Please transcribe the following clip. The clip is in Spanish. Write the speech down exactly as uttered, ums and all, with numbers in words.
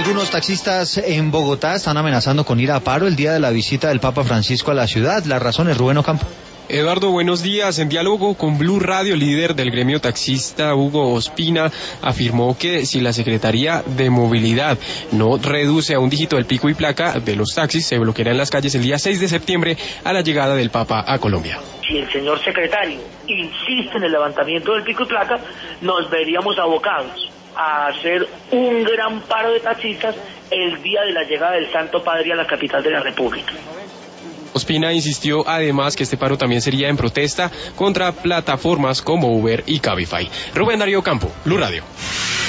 Algunos taxistas en Bogotá están amenazando con ir a paro el día de la visita del Papa Francisco a la ciudad. Las razones, Rubén Ocampo. Eduardo, buenos días. En diálogo con Blue Radio, el líder del gremio taxista, Hugo Ospina, afirmó que si la Secretaría de Movilidad no reduce a un dígito el pico y placa de los taxis, se bloquearán las calles el día seis de septiembre a la llegada del Papa a Colombia. Si el señor secretario insiste en el levantamiento del pico y placa, nos veríamos abocados a hacer un gran paro de taxistas el día de la llegada del Santo Padre a la capital de la República. Ospina insistió además que este paro también sería en protesta contra plataformas como Uber y Cabify. Rubén Darío Campo, Blue Radio.